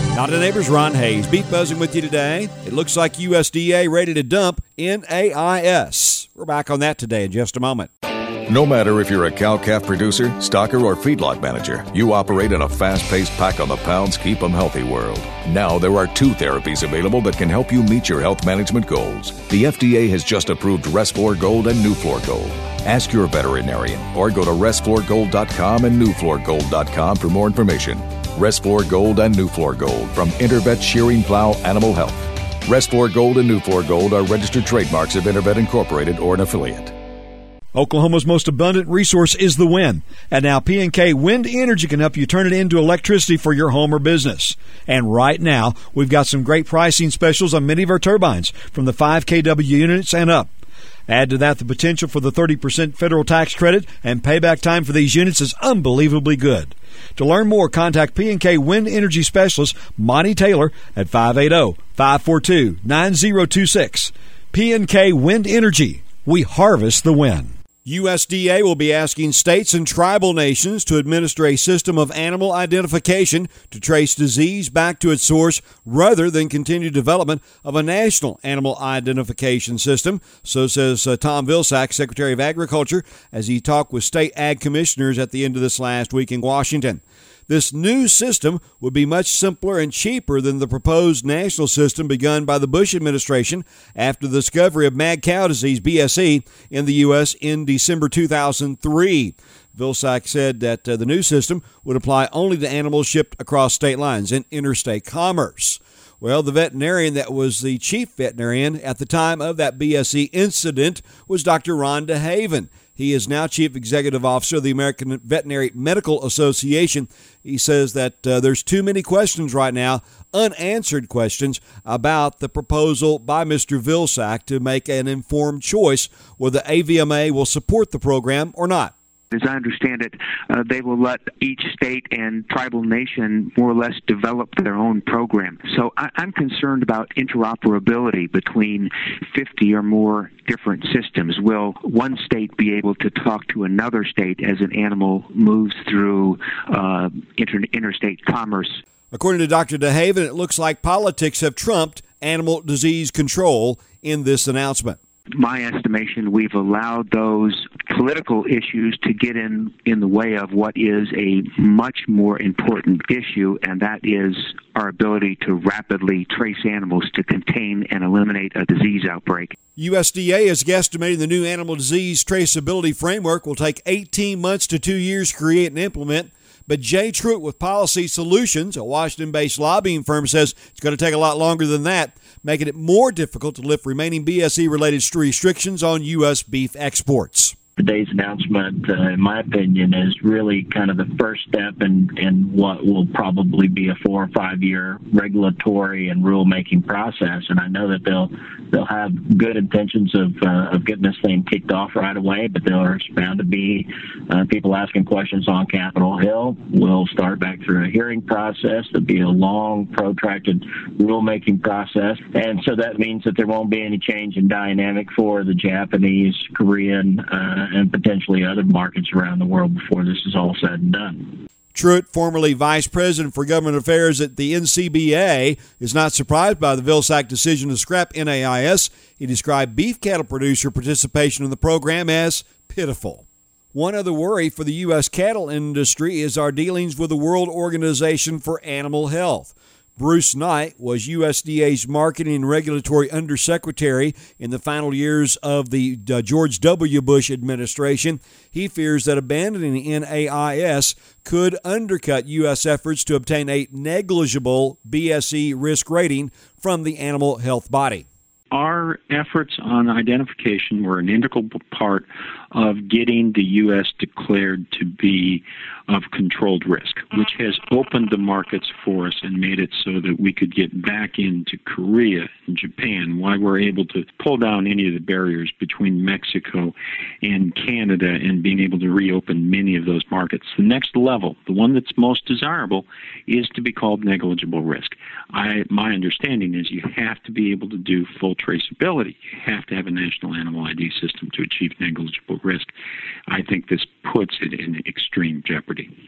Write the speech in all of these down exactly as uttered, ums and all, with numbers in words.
Not a Neighbor's Ron Hayes. Beef Buzzing with you today. It looks like U S D A ready to dump N A I S. We're back on that today in just a moment. No matter if you're a cow-calf producer, stocker, or feedlot manager, you operate in a fast-paced pack-on-the-pounds, keep-em-healthy world. Now there are two therapies available that can help you meet your health management goals. The F D A has just approved Resflor Gold and Nuflor Gold. Ask your veterinarian or go to resflor gold dot com and nuflor gold dot com for more information. Resflor Gold and Nuflor Gold from Intervet Shearing Plow Animal Health. Resflor Gold and Nuflor Gold are registered trademarks of Intervet Incorporated or an affiliate. Oklahoma's most abundant resource is the wind. And now P and K Wind Energy can help you turn it into electricity for your home or business. And right now, we've got some great pricing specials on many of our turbines, from the five K W units and up. Add to that the potential for the thirty percent federal tax credit, and payback time for these units is unbelievably good. To learn more, contact P and K Wind Energy Specialist Monty Taylor at five eight zero, five four two, nine zero two six. P and K Wind Energy. We harvest the wind. U S D A will be asking states and tribal nations to administer a system of animal identification to trace disease back to its source rather than continue development of a national animal identification system. So says uh, Tom Vilsack, Secretary of Agriculture, as he talked with state ag commissioners at the end of this last week in Washington. This new system would be much simpler and cheaper than the proposed national system begun by the Bush administration after the discovery of mad cow disease, B S E, in the U S in December two thousand three. Vilsack said that uh, the new system would apply only to animals shipped across state lines in interstate commerce. Well, the veterinarian that was the chief veterinarian at the time of that B S E incident was Doctor Ron DeHaven. He is now Chief Executive Officer of the American Veterinary Medical Association. He says that uh, there's too many questions right now, unanswered questions, about the proposal by Mister Vilsack to make an informed choice whether A V M A will support the program or not. As I understand it, uh, they will let each state and tribal nation more or less develop their own program. So I, I'm concerned about interoperability between fifty or more different systems. Will one state be able to talk to another state as an animal moves through uh, inter- interstate commerce? According to Doctor DeHaven, it looks like politics have trumped animal disease control in this announcement. My estimation, we've allowed those political issues to get in, in the way of what is a much more important issue, and that is our ability to rapidly trace animals to contain and eliminate a disease outbreak. U S D A is guesstimating the new animal disease traceability framework will take eighteen months to two years to create and implement. But Jay Truitt with Policy Solutions, a Washington-based lobbying firm, says it's going to take a lot longer than that, making it more difficult to lift remaining B S E-related restrictions on U S beef exports. Today's announcement, uh, in my opinion, is really kind of the first step in, in what will probably be a four or five year regulatory and rulemaking process. And I know that they'll they'll have good intentions of uh, of getting this thing kicked off right away, but there's bound to be uh, people asking questions on Capitol Hill. We'll start back through a hearing process. There'll be a long, protracted rulemaking process. And so that means that there won't be any change in dynamic for the Japanese, Korean, uh, and potentially other markets around the world before this is all said and done. Truitt, formerly Vice President for Government Affairs at the N C B A, is not surprised by the Vilsack decision to scrap N A I S. He described beef cattle producer participation in the program as pitiful. One other worry for the U S cattle industry is our dealings with the World Organization for Animal Health. Bruce Knight was U S D A's Marketing and Regulatory Undersecretary in the final years of the uh, George W. Bush administration. He fears that abandoning N A I S could undercut U S efforts to obtain a negligible B S E risk rating from the animal health body. Our efforts on identification were an integral part of getting the U S declared to be of controlled risk, which has opened the markets for us and made it so that we could get back into Korea and Japan, why we're able to pull down any of the barriers between Mexico and Canada and being able to reopen many of those markets. The next level, the one that's most desirable, is to be called negligible risk. I, my understanding is you have to be able to do full traceability. You have to have a national animal I D system to achieve negligible risk. I think this puts it in extreme jeopardy.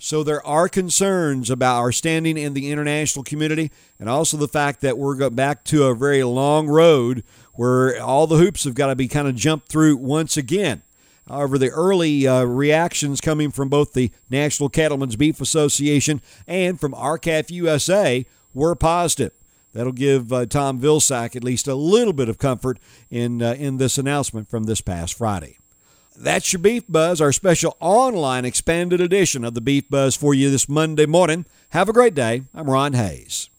So there are concerns about our standing in the international community, and also the fact that we're going back to a very long road where all the hoops have got to be kind of jumped through once again. However, the early uh, reactions coming from both the National Cattlemen's Beef Association and from R C A F U S A were positive. That'll give uh, Tom Vilsack at least a little bit of comfort in uh, in this announcement from this past Friday. That's your Beef Buzz, our special online expanded edition of the Beef Buzz for you this Monday morning. Have a great day. I'm Ron Hayes.